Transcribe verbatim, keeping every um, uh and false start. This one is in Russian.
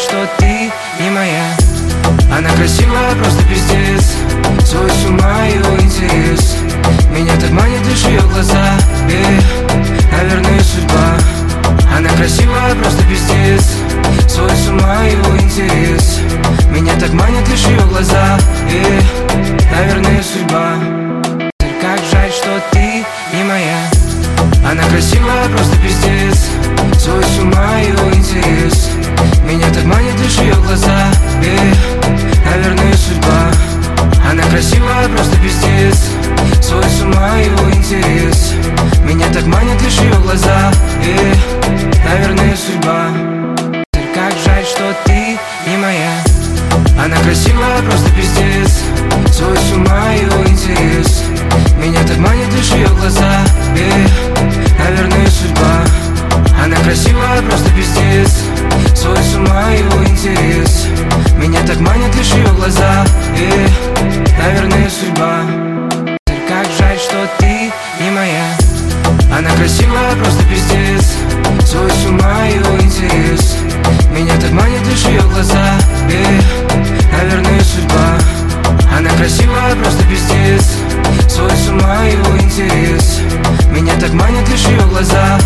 что ты не моя. Она красивая, просто пиздец. Свой с ума ее интерес. Меня так манит лишь ее глаза. э, Наверное, судьба. Она красивая, просто пиздец. Свой с ума ее интерес. Меня так манит лишь ее глаза. э, Наверное, судьба. Как жаль, что ты не моя. Она красивая, просто пиздец. Свой с ума ее интерес. Меня так манит лишь ее глаза. э, Наверное, судьба. Она красивая, просто пиздец. Свой с ума ее интерес. Меня так манит лишь ее глаза. э, Наверное, судьба. Как жаль, что ты не моя. Она красивая, просто пиздец. Свой с ума ее интерес. Меня так манит лишь ее глаза. э, Наверное, судьба. Она красивая, просто пиздец. Свой с ума ее интерес. Меня так манит лишь ее глаза. э, Наверное, судьба. Как жаль, что ты не моя. Она красивая, просто пиздец. Свой с ума ее интерес. Меня так манит лишь ее глаза. э, Наверное, судьба. Она красивая, просто пиздец. Свой с ума ее интерес. Меня так манит лишь ее глаза.